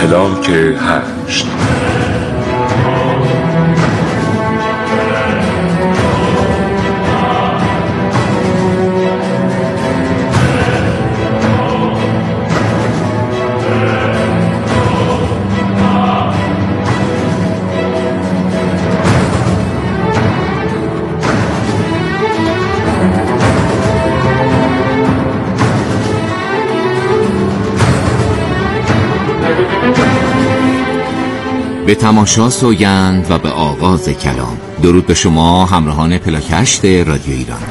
پلاک 8. به تماشا سوگند و به آغاز کلام. درود به شما همراهان پلاک 8 رادیو ایران.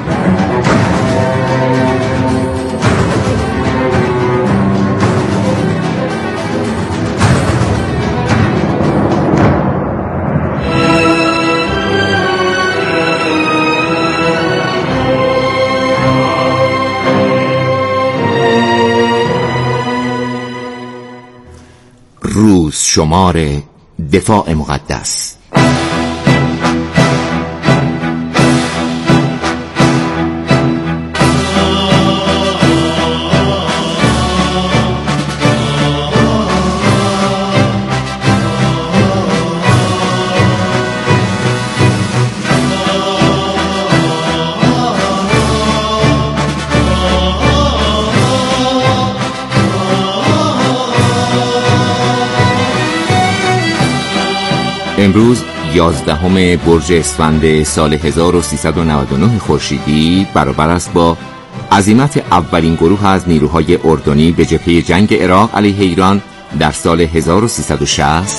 روز شمار دفاع مقدس. امروز 11 برج اسفند سال 1399 خورشیدی برابر است با عزیمت اولین گروه از نیروهای اردنی به جبهه جنگ عراق علیه ایران در سال 1360.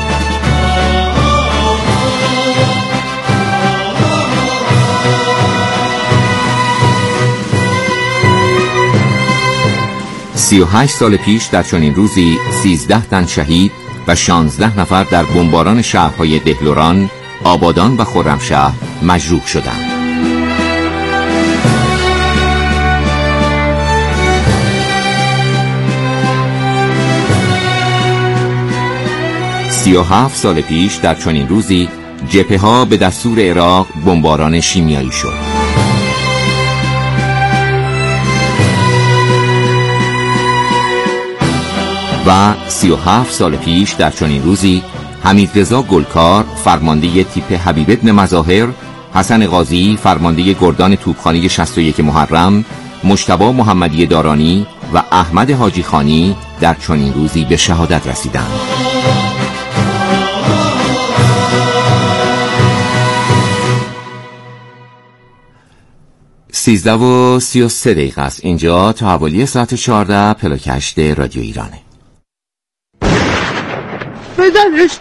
«38 سال پیش در چنین روزی 13 تن شهید و 16 نفر در بمباران شهرهای دهلوران، آبادان و خرمشهر مجروح شدند. «37 سال پیش در چنین روزی جبهه‌ها به دستور عراق بمباران شیمیایی شد. و 37 سال پیش در چنین روزی حمیدرضا گلکار فرمانده تیپ حبیب ابن مظاهر، حسن قاضی فرمانده گردان توپخانه 61 محرم، مجتبی محمدی دارانی و احمد حاجی خانی در چنین روزی به شهادت رسیدند. سیزده و 33 دقیقه است. اینجا تا حوالی ساعت 14 پلاک 8 رادیو ایرانه. بزنش!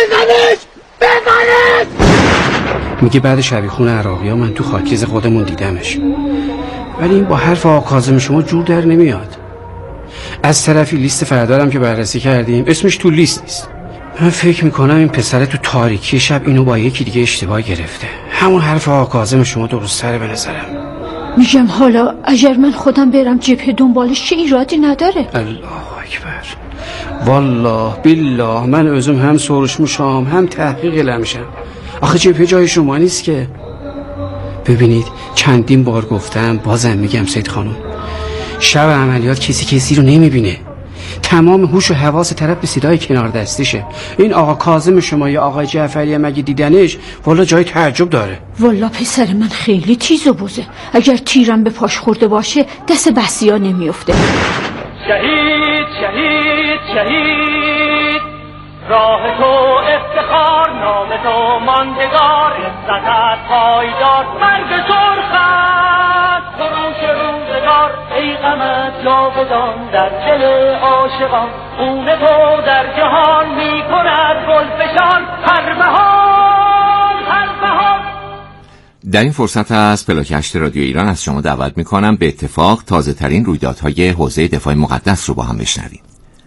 میگه بعد شبیخون عراقی ها من تو خاکیز خودمون دیدمش، ولی این با حرف آقا کاظم شما جور در نمیاد. از طرفی لیست فردارم که بررسی کردیم اسمش تو لیست نیست. من فکر میکنم این پسره تو تاریکی شب اینو با یکی دیگه اشتباه گرفته. همون حرف آقا کاظم شما درست تره به نظرم. میگم حالا اگر من خودم برم جبهه دنبالش چه ایرادی نداره؟ الله اکبر. والله بالله من özüm هم soruşmuşam هم تحقیق لمشم. آخه جبهه جای شما نیست که. ببینید چندین بار گفتم بازم میگم سید خانم، شب عملیات کسی رو نمیبینه. تمام هوش و حواس طرف به صدای کنار دستشه. این آقا کاظم شما یا آقای جعفری مگه دیدنش والا جای تعجب داره. والا پسر من خیلی تیز و بوزه، اگر تیرم به پاش خورده باشه دست بسیا نمیفته. شهید شهید شهید، راه تو افتخار، نام تو ماندگار، عزتت پایدار، مرگ سرخت خروش روزگار، ای غمت جاودان در دل عاشقان، خون تو در جهان می کند گلفشان، هر بهار هر بهار. در این فرصت از پلاک 8 رادیو ایران از شما دعوت میکنم به اتفاق تازه ترین رویدادهای حوزه دفاع مقدس رو با هم بشنویم.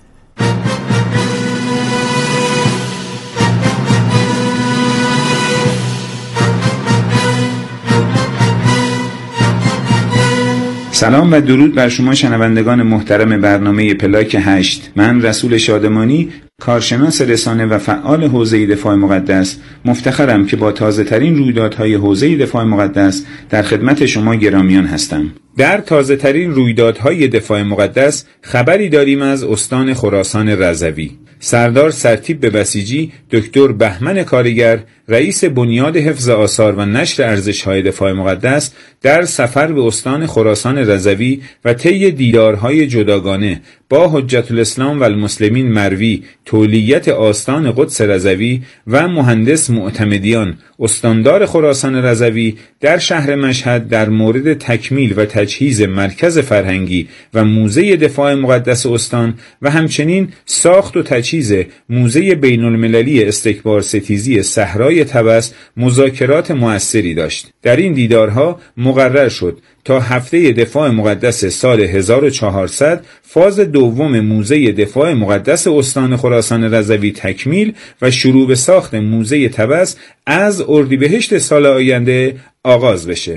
سلام و درود بر شما شنوندگان محترم برنامه پلاک 8. من رسول شادمانی، کارشناس رسانه و فعال حوزه دفاع مقدس، مفتخرم که با تازه ترین رویدادهای حوزه دفاع مقدس در خدمت شما گرامیان هستم. در تازه ترین رویدادهای دفاع مقدس خبری داریم از استان خراسان رضوی. سردار سرتیپ به بسیجی، دکتر بهمن کارگر، رئیس بنیاد حفظ آثار و نشر ارزش‌های دفاع مقدس، در سفر به استان خراسان رضوی و طی دیدارهای جداگانه با حجت الاسلام و المسلمین مروی تولیت آستان قدس رضوی و مهندس معتمدیان استاندار خراسان رضوی در شهر مشهد در مورد تکمیل و تجهیز مرکز فرهنگی و موزه دفاع مقدس استان و همچنین ساخت و تجهیز موزه بین المللی استکبار ستیزی صحرای طبس مذاکرات مؤثری داشت. در این دیدارها مقرر شد تا هفته دفاع مقدس سال 1400 فاز دوم موزه دفاع مقدس استان خراسان رضوی تکمیل و شروع به ساخت موزه طبس از اردیبهشت سال آینده آغاز بشه.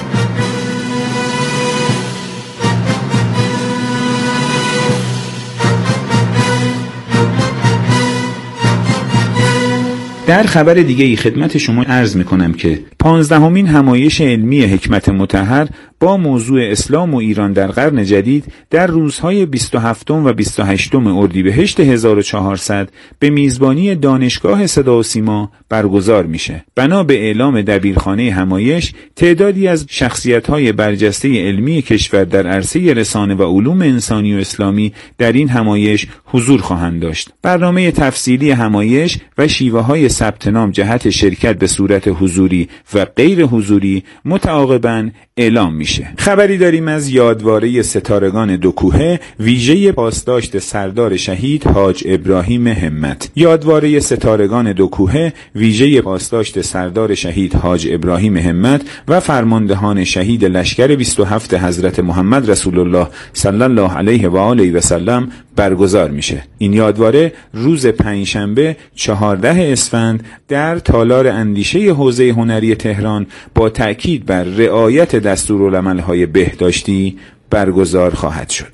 در خبر دیگه ای خدمت شما عرض میکنم که 15مین همایش علمی حکمت مطهر با موضوع اسلام و ایران در قرن جدید در روزهای 27 و 28 اردیبهشت 1400 به میزبانی دانشگاه صدا و سیما برگزار میشه. بنا به اعلام دبیرخانه همایش، تعدادی از شخصیت‌های برجسته علمی کشور در عرصه رسانه و علوم انسانی و اسلامی در این همایش حضور خواهند داشت. برنامه تفصیلی همایش و شیوه‌های ثبت نام جهت شرکت به صورت حضوری و غیر حضوری متعاقباً اعلام میشه. خبری داریم از یادواره ستارگان دو کوهه ویژه پاسداشت سردار شهید حاج ابراهیم همت. یادواره ستارگان دو کوهه ویژه پاسداشت سردار شهید حاج ابراهیم همت و فرماندهان شهید لشکر 27 حضرت محمد رسول الله صلی الله علیه و آله و سلم برگزار میشه. این یادواره روز پنجشنبه 14 اسفند در تالار اندیشه حوزه هنری تهران با تأکید بر رعایت دستورالعمل‌های بهداشتی برگزار خواهد شد.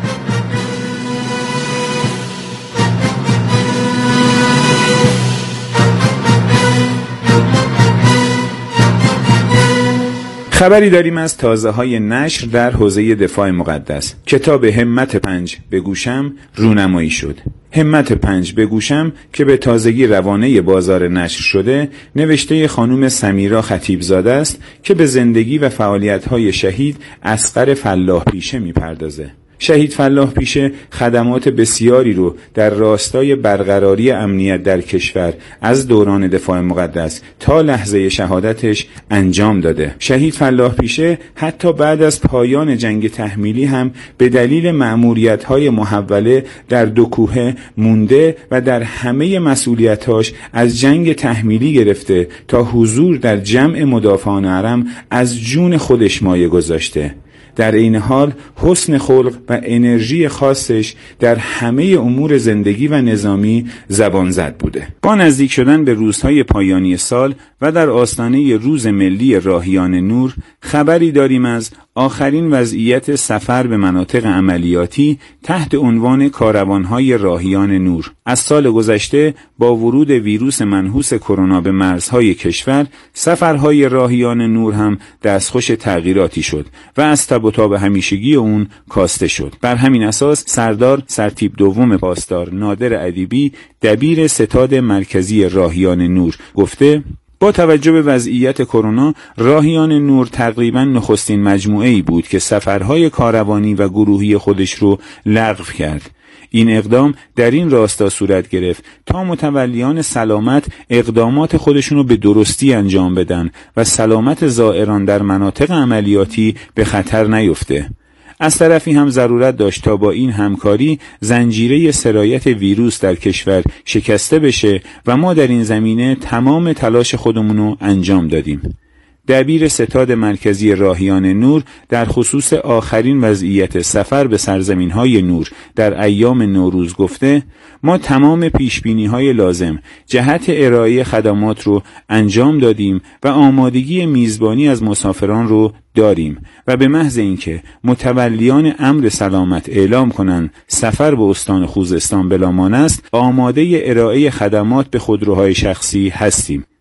خبری داریم از تازه‌های نشر در حوزه دفاع مقدس. کتاب همت 5 به گوشم رونمایی شد. همت 5 به گوشم که به تازگی روانه بازار نشر شده، نوشته خانم سمیرا خطیبزاده است که به زندگی و فعالیت‌های شهید اصغر فلاح پیشه می‌پردازه. شهید فلاح پیشه خدمات بسیاری رو در راستای برقراری امنیت در کشور از دوران دفاع مقدس تا لحظه شهادتش انجام داده. شهید فلاح پیشه حتی بعد از پایان جنگ تحمیلی هم به دلیل مأموریت‌های محوله در دو کوهه مونده و در همه مسئولیتاش از جنگ تحمیلی گرفته تا حضور در جمع مدافعان حرم از جون خودش مایه گذاشته. در این حال حسن خلق و انرژی خاصش در همه امور زندگی و نظامی زبان زد بوده. با نزدیک شدن به روزهای پایانی سال و در آستانه روز ملی راهیان نور، خبری داریم از آخرین وضعیت سفر به مناطق عملیاتی تحت عنوان کاروانهای راهیان نور. از سال گذشته با ورود ویروس منحوس کرونا به مرزهای کشور، سفرهای راهیان نور هم دستخوش تغییراتی شد و از تب و تاب همیشگی اون کاسته شد. بر همین اساس سردار سرتیپ دوم پاسدار نادر ادیبی، دبیر ستاد مرکزی راهیان نور، گفته با توجه به وضعیت کرونا، راهیان نور تقریباً نخستین مجموعه‌ای بود که سفرهای کاروانی و گروهی خودش رو لغو کرد. این اقدام در این راستا صورت گرفت تا متولیان سلامت اقدامات خودشونو به درستی انجام بدن و سلامت زائران در مناطق عملیاتی به خطر نیفته. از طرفی هم ضرورت داشت تا با این همکاری زنجیره سرایت ویروس در کشور شکسته بشه و ما در این زمینه تمام تلاش خودمونو انجام دادیم. دبیر ستاد مرکزی راهیان نور در خصوص آخرین وضعیت سفر به سرزمین‌های نور در ایام نوروز گفته ما تمام پیشبینی‌های لازم جهت ارائه خدمات رو انجام دادیم و آمادگی میزبانی از مسافران رو داریم و به محض اینکه متولیان امر سلامت اعلام کنند سفر به استان خوزستان بلا مانع است، آماده ارائه خدمات به خودروهای شخصی هستیم.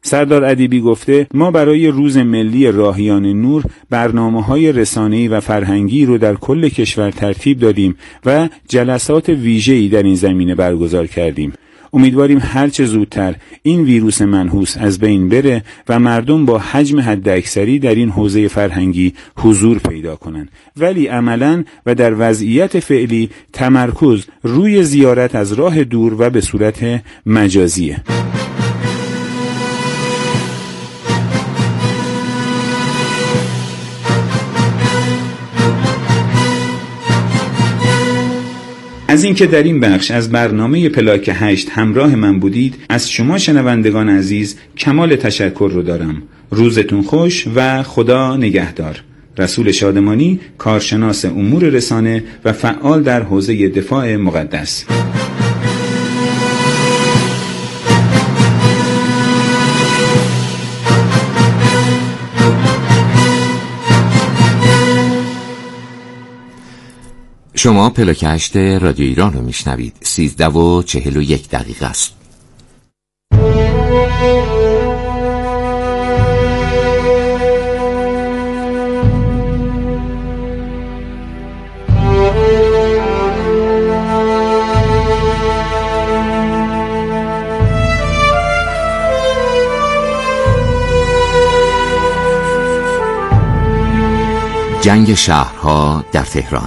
سردار ادیبی گفته ما برای روز ملی راهیان نور برنامه‌های رسانه‌ای و فرهنگی رو در کل کشور ترتیب دادیم و جلسات ویژه‌ای در این زمینه برگزار کردیم. امیدواریم هرچه زودتر این ویروس منحوس از بین بره و مردم با حجم حداکثری در این حوزه فرهنگی حضور پیدا کنند. ولی عملاً و در وضعیت فعلی تمرکز روی زیارت از راه دور و به صورت مجازیه. از اینکه در این بخش از برنامه پلاک 8 همراه من بودید از شما شنوندگان عزیز کمال تشکر رو دارم. روزتون خوش و خدا نگهدار. رسول شادمانی، کارشناس امور رسانه و فعال در حوزه دفاع مقدس. شما پلاک 8 رادیو ایران رو میشنوید. 13:41 است. جنگ شهرها در تهران.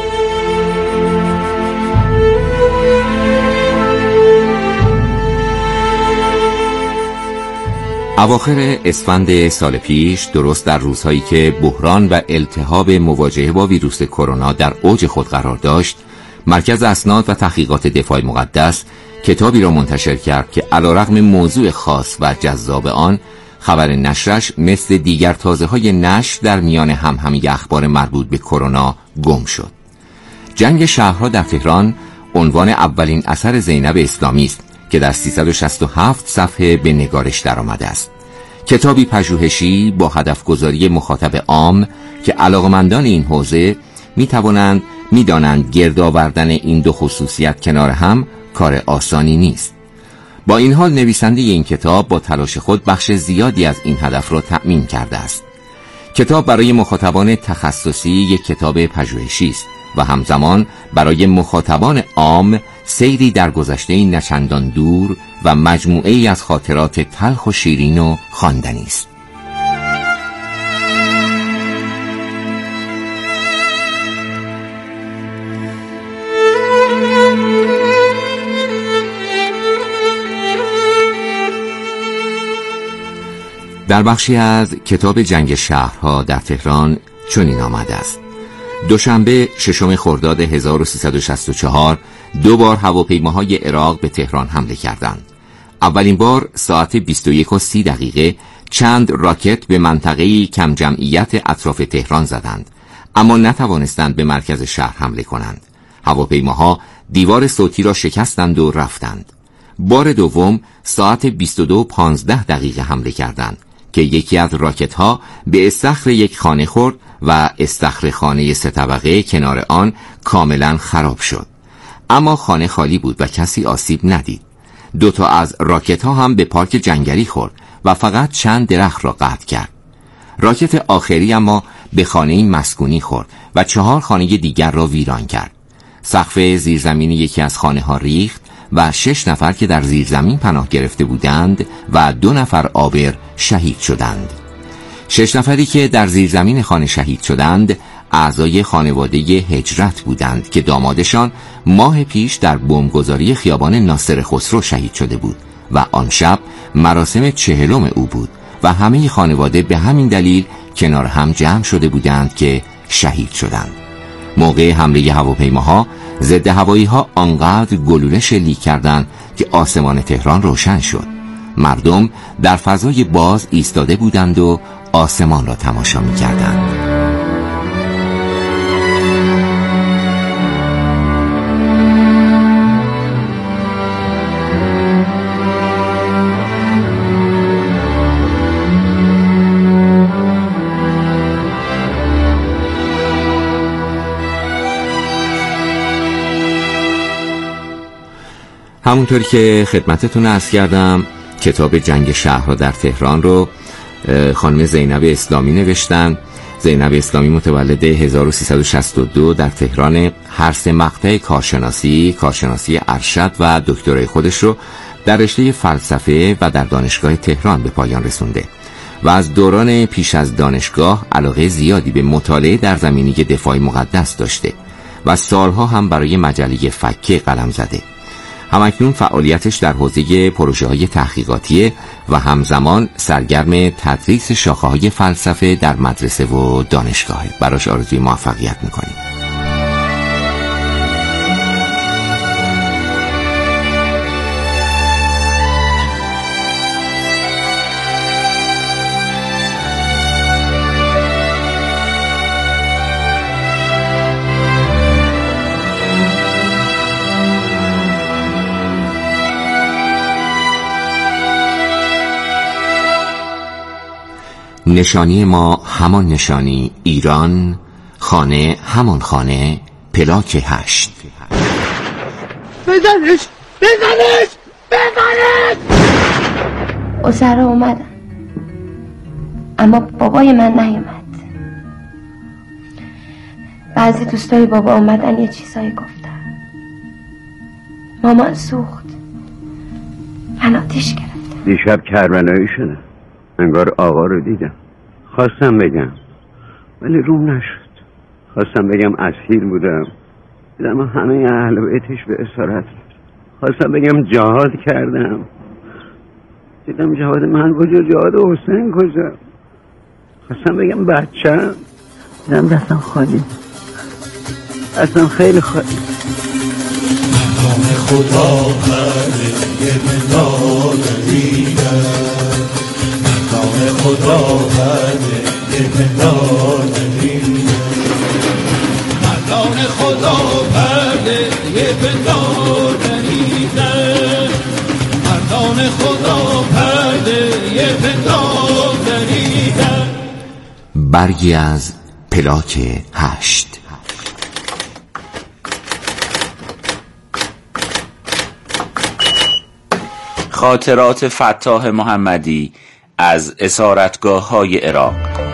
اواخر اسفند سال پیش، درست در روزهایی که بحران و التهاب مواجهه با ویروس کرونا در اوج خود قرار داشت، مرکز اسناد و تحقیقات دفاع مقدس کتابی را منتشر کرد که علیرغم موضوع خاص و جذاب آن، خبر نشرش مثل دیگر تازه‌های نشر در میان همهمه اخبار مربوط به کرونا گم شد. جنگ شهرها در تهران عنوان اولین اثر زینب اسلامی است که در 367 صفحه به نگارش درآمده است. کتابی پژوهشی با هدف گذاری مخاطب عام که علاقمندان این حوزه میدانند گرد آوردن این دو خصوصیت کنار هم کار آسانی نیست. با این حال نویسنده این کتاب با تلاش خود بخش زیادی از این هدف را تأمین کرده است. کتاب برای مخاطبان تخصصی یک کتاب پژوهشی است و همزمان برای مخاطبان عام سیری در گذشته نچندان دور و مجموعه ای از خاطرات تلخ و شیرین و خواندنی است. در بخشی از کتاب جنگ شهرها در تهران چنین آمده است: دوشنبه 6 خرداد 1364 دو بار هواپیماهای عراق به تهران حمله کردند. اولین بار ساعت 21:30 چند راکت به منطقه‌ای کم جمعیت اطراف تهران زدند، اما نتوانستند به مرکز شهر حمله کنند. هواپیماها دیوار صوتی را شکستند و رفتند. بار دوم ساعت 22:15 حمله کردند که یکی از راکت‌ها به استخر یک خانه خورد و استخر خانه 3 طبقه کنار آن کاملا خراب شد. اما خانه خالی بود و کسی آسیب ندید. 2 تا از راکت‌ها هم به پارک جنگلی خورد و فقط چند درخت را قطع کرد. راکت آخری اما به خانه مسکونی خورد و 4 خانه دیگر را ویران کرد. سقف زیرزمینی یکی از خانه‌ها ریخت و 6 نفر که در زیرزمین پناه گرفته بودند و 2 نفر عابر شهید شدند. 6 نفری که در زیرزمین خانه شهید شدند اعضای خانواده هجرت بودند که دامادشان ماه پیش در بمبگذاری خیابان ناصر خسرو شهید شده بود و آن شب مراسم 40 او بود و همه خانواده به همین دلیل کنار هم جمع شده بودند که شهید شدند. موقع حمله هواپیماها ضد هوایی ها آنقدر گلوله شلیک کردند که آسمان تهران روشن شد. مردم در فضای باز ایستاده بودند و آسمان را تماشا می کردند. همونطوری که خدمتتون عرض کردم کتاب جنگ شهرها در تهران رو خانم زینب اسلامی نوشتن. زینب اسلامی متولد 1362 در تهران. هر 3 مقطع کارشناسی ارشد و دکترای خودش رو در رشته فلسفه و در دانشگاه تهران به پایان رسونده و از دوران پیش از دانشگاه علاقه زیادی به مطالعه در زمینه دفاع مقدس داشته و سالها هم برای مجله فکه قلم زده. همکنون فعالیتش در حوزه پروژه‌های تحقیقاتیه و همزمان سرگرم تدریس شاخه‌های فلسفه در مدرسه و دانشگاهه. براش آرزوی موفقیت می‌کنیم. نشانی ما همان نشانی، ایران، خانه همان خانه، پلاک 8. بزنش! اسرا اومدن اما بابای من نیومد. بعضی دوستای بابا اومدن یه چیزایی گفتن. مامان سوخت، من آتیش گرفتم. دیشب کربلایی شده، انگار آقا رو دیدم. خواستم بگم ولی روم نشد. خواستم بگم اسیر بودم، دیدم همه اهل بیتش به اسارت رفت. خواستم بگم جهاد کردم، دیدم جهاد من کجا، جهاد حسین کجا. خواستم بگم بچه‌م، دیدم دستم خالی، دستم خیلی خالی. مقام خدا پرده یه مقدار دیدم، مقام خدا پرده یه مقدار دیدم، مقام خدا پرده یه مقدار دیدم، مقام خدا پرده یه مقدار دیدم. برگی از پلاک 8. خاطرات فتاح محمدی از اسارتگاه‌های عراق.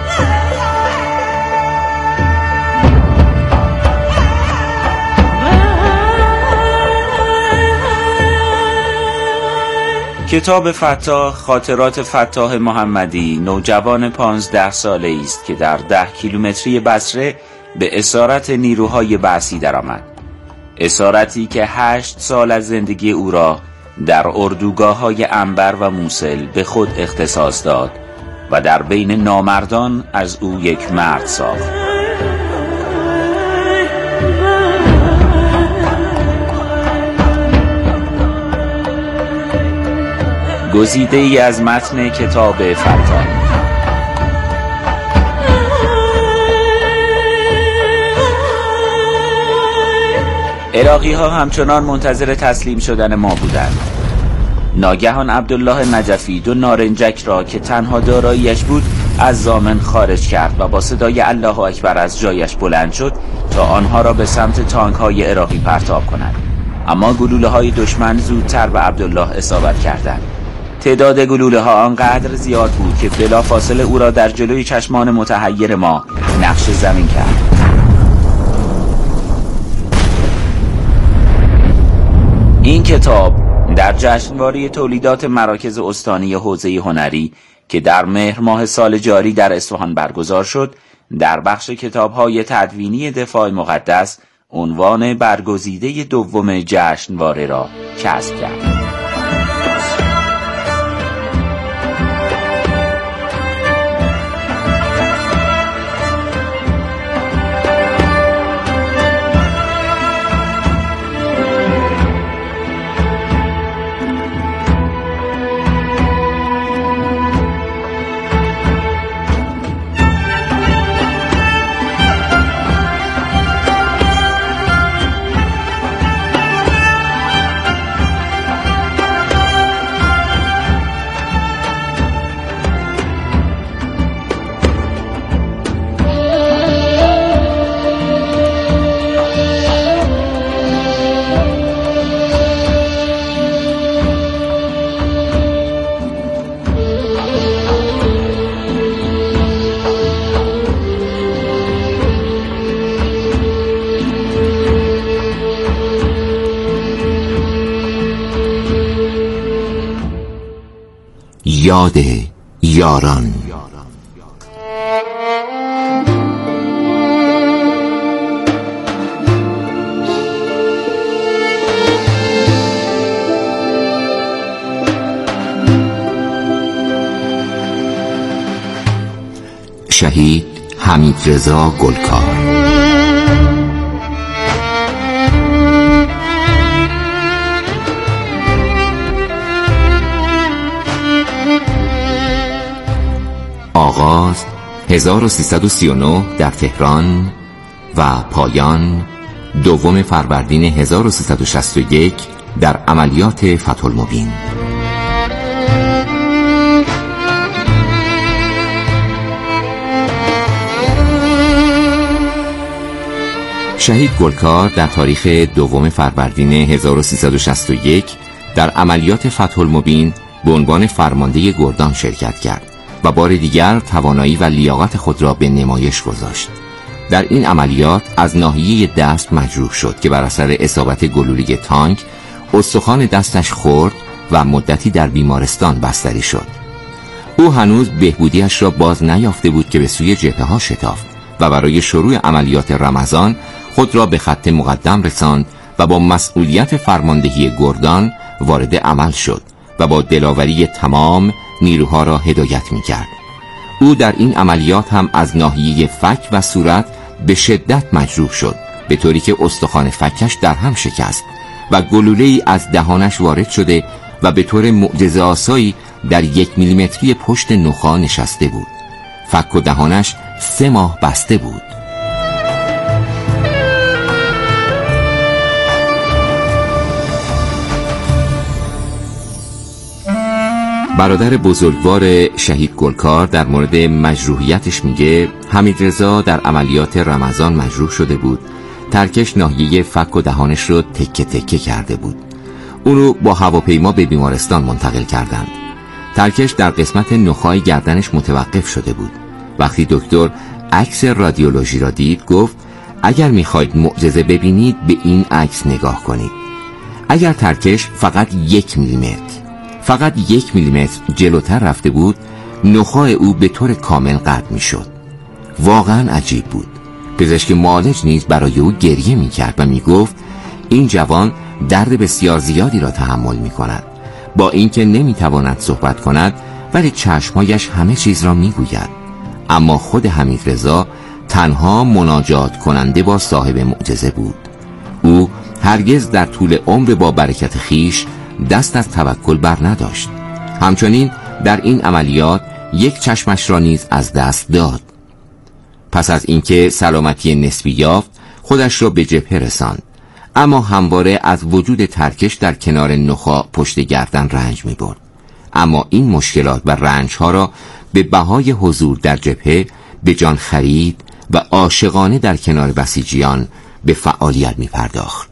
کتاب فتاح، خاطرات فتاح محمدی، نوجوان 15 ساله است که در 10 کیلومتری بصره به اسارت نیروهای بعثی درآمد. اسارتی که 8 سال از زندگی او را در اردوگاه‌های عنبر و موصل به خود اختصاص داد و در بین نامردان از او یک مرد ساخت. گزیده ای از متن کتاب فتاح. عراقی ها همچنان منتظر تسلیم شدن ما بودند. ناگهان عبدالله نجفی 2 نارنجک را که تنها داراییش بود از ضامن خارج کرد و با صدای الله اکبر از جایش بلند شد تا آنها را به سمت تانک های عراقی پرتاب کند. اما گلوله های دشمن زودتر به عبدالله اصابت کردند. تعداد گلوله ها آنقدر زیاد بود که بلافاصله او را در جلوی چشمان متحیر ما نقش زمین کرد. این کتاب در جشنواره تولیدات مراکز استانی حوزه هنری که در مهر ماه سال جاری در اصفهان برگزار شد، در بخش کتاب‌های تدوینی دفاع مقدس عنوان برگزیده دوم جشنواره را کسب کرد. یاد یاران. شهید حمیدرضا گلکار. آغاز 1339 در تهران و پایان 2 فروردین 1361 در عملیات فتح المبین. شهید گلکار در تاریخ 2 فروردین 1361 در عملیات فتح المبین به عنوان فرمانده گردان شرکت کرد و بار دیگر توانایی و لیاقت خود را به نمایش گذاشت. در این عملیات از ناحیه دست مجروح شد که بر اثر اصابت گلوله تانک استخوان دستش خورد و مدتی در بیمارستان بستری شد. او هنوز بهبودیش را باز نیافته بود که به سوی جبهه‌ها شتافت و برای شروع عملیات رمضان خود را به خط مقدم رساند و با مسئولیت فرماندهی گردان وارد عمل شد و با دلاوری تمام نیروها را هدایت می‌کرد. او در این عملیات هم از ناحیه فک و صورت به شدت مجروح شد، به طوری که استخوان فکش در هم شکست و گلوله‌ای از دهانش وارد شده و به طور معجزه‌آسایی در 1 میلیمتری پشت نخاع نشسته بود. فک و دهانش 3 ماه بسته بود. برادر بزرگوار شهید گلکار در مورد مجروحیتش میگه حمیدرضا در عملیات رمضان مجروح شده بود. ترکش ناحیه فک و دهانش رو تکه تکه کرده بود. اون رو با هواپیما به بیمارستان منتقل کردند. ترکش در قسمت نخاع گردنش متوقف شده بود. وقتی دکتر عکس رادیولوژی را دید گفت اگر میخواید معجزه ببینید به این عکس نگاه کنید. اگر ترکش فقط 1 میلیمتر جلوتر رفته بود نخاع او به طور کامل قطع میشد. واقعا عجیب بود. پزشک معالج نیز برای او گریه میکرد و میگفت این جوان درد بسیار زیادی را تحمل میکند. با اینکه نمیتواند صحبت کند ولی چشمهایش همه چیز را میگوید. اما خود حمیدرضا تنها مناجات کننده با صاحب معجزه بود. او هرگز در طول عمر با برکت خیش دست از توکل بر نداشت. همچنین در این عملیات 1 چشمش را نیز از دست داد. پس از اینکه سلامتی نسبی یافت خودش را به جبهه رساند، اما همواره از وجود ترکش در کنار نخاع پشت گردن رنج می برد. اما این مشکلات و رنج ها را به بهای حضور در جبهه به جان خرید و عاشقانه در کنار بسیجیان به فعالیت می پرداخت.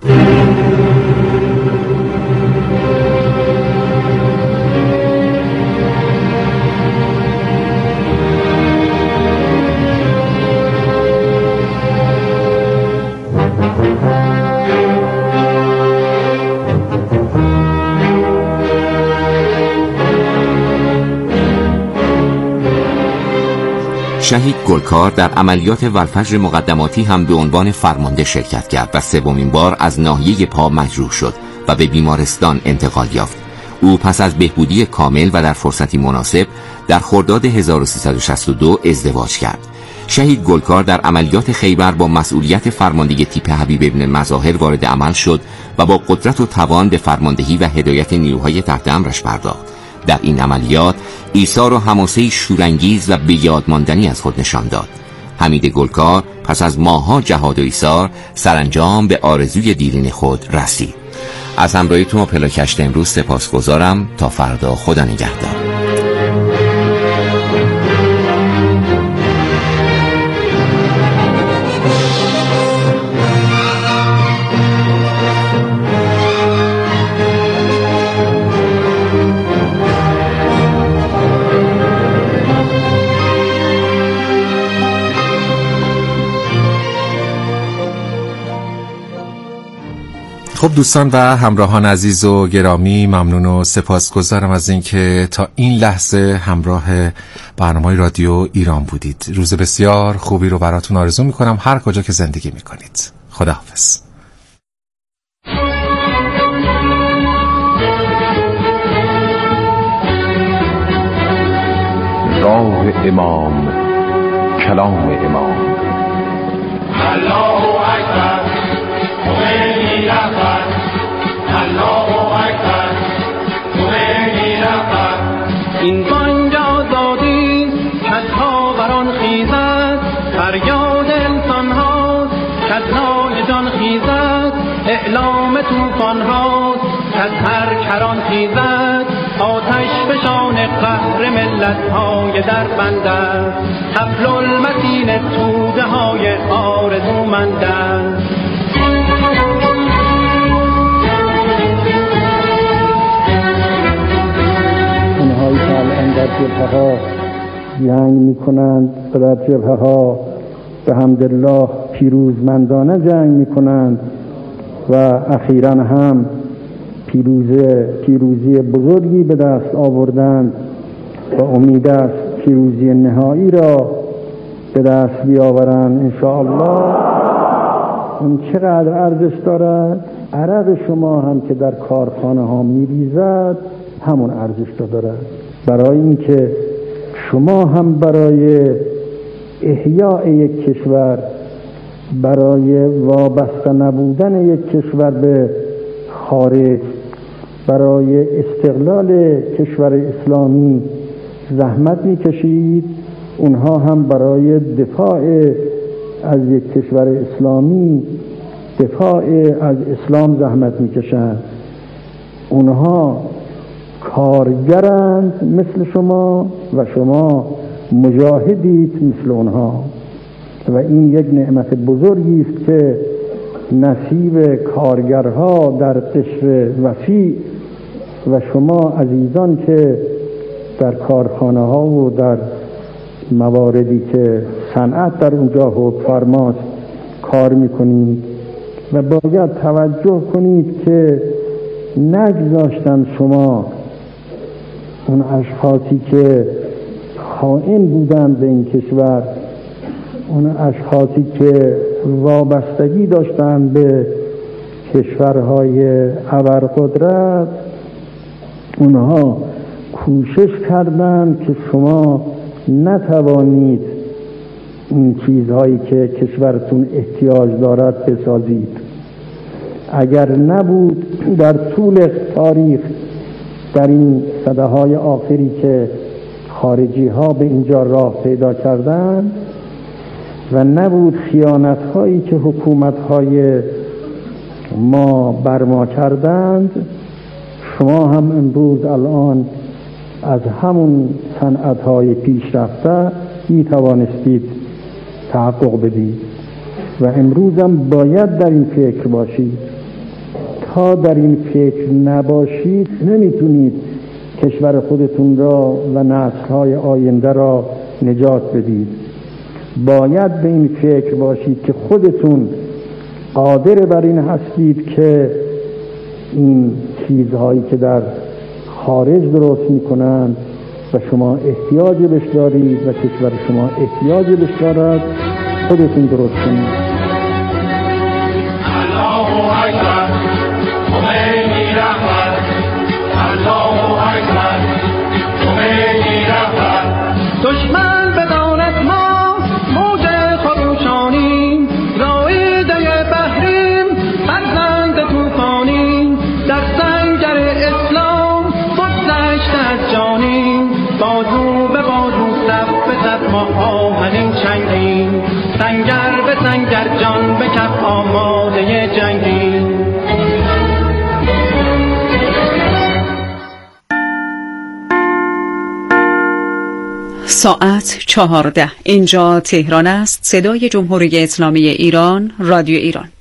شهید گلکار در عملیات والفجر مقدماتی هم به عنوان فرمانده شرکت کرد و 3مین بار از ناحیه پا مجروح شد و به بیمارستان انتقال یافت. او پس از بهبودی کامل و در فرصتی مناسب در خرداد 1362 ازدواج کرد. شهید گلکار در عملیات خیبر با مسئولیت فرماندهی تیپ حبیب ابن مظاهر وارد عمل شد و با قدرت و توان به فرماندهی و هدایت نیروهای تحت امرش پرداخت. در این عملیات ایثار و حماسه شورانگیز و به یاد ماندنی از خود نشان داد. حمید گلکار پس از ماه‌ها جهاد و ایثار سرانجام به آرزوی دیرین خود رسید. از همراهیتون با پلاکشت امروز سپاسگزارم. تا فردا، خدا نگهدار. خب دوستان و همراهان عزیز و گرامی، ممنون و سپاسگزارم از اینکه تا این لحظه همراه برنامه رادیو ایران بودید. روز بسیار خوبی رو براتون آرزو میکنم هر کجا که زندگی میکنید. خداحافظ. راه امام، کلام امام. الله اکبر، خمینی رهبر. الله اکبر، خمینی رهبر. این بانگ آزادی کز ها بران خیزد، فریاد انسان ها کز نای جان خیزد، اعلام طوفان ها کز هر کران خیزد، آتش فشان قهر ملت های در بند است، حبل المتین توده های آرزومند است. اونهایی که الان در جبهه ها جنگ میکنند و در جبهه ها به حمدالله پیروزمندانه جنگ میکنند و اخیراً هم پیروزی بزرگی به دست آوردند و امید است پیروزی نهایی را به دست بیاورند انشاءالله. اون چقدر ارزش دارد؟ عرق شما هم که در کارخانه ها میریزد همون ارزش دارد، برای اینکه شما هم برای احیاء یک کشور، برای وابسته نبودن یک کشور به خارج، برای استقلال کشور اسلامی زحمت میکشید. اونها هم برای دفاع از یک کشور اسلامی، دفاع از اسلام زحمت میکشند. اونها کارگرند مثل شما و شما مجاهدید مثل اونها و این یک نعمت بزرگی است که نصیب کارگرها در قشر وسیع و شما عزیزان که در کارخانه ها و در مواردی که صنعت در اونجا حکمفرماست کار میکنید و باید توجه کنید که نگذاشتن شما اون اشخاصی که خائن بودند به این کشور، اون اشخاصی که وابستگی داشتند به کشورهای ابرقدرت، اونها کوشش کردند که شما نتوانید این چیزهایی که کشورتون احتیاج دارد بسازید. اگر نبود در طول تاریخ در این سده‌های آخری که خارجی ها به اینجا راه پیدا کردند و نبود خیانت هایی که حکومت های ما بر ما کردند، شما هم امروز الان از همون صنعت های پیشرفته می توانستید تحقق بدید و امروز هم باید در این فکر باشید. تا در این فکر نباشید نمیتونید کشور خودتون را و نسل‌های آینده را نجات بدید. باید به این فکر باشید که خودتون قادر بر این هستید که این چیزهایی که در خارج درست میکنند و شما احتیاج بهش دارید و کشور شما احتیاج بهش دارد خودتون درست کنید. الله اکبر، خمینی رهبر. الله اکبر، خمینی رهبر. دشمن بداند ما موج خروشانیم، رایده بحریم، فرزند طوفانیم، در سنگر اسلام بگذشته از جانیم، بازو به بازو صف به صف ما آهنین چنگیم، سنگر به سنگر جان به کف آماده جنگیم. ساعت 14. اینجا تهران است. صدای جمهوری اسلامی ایران، رادیو ایران.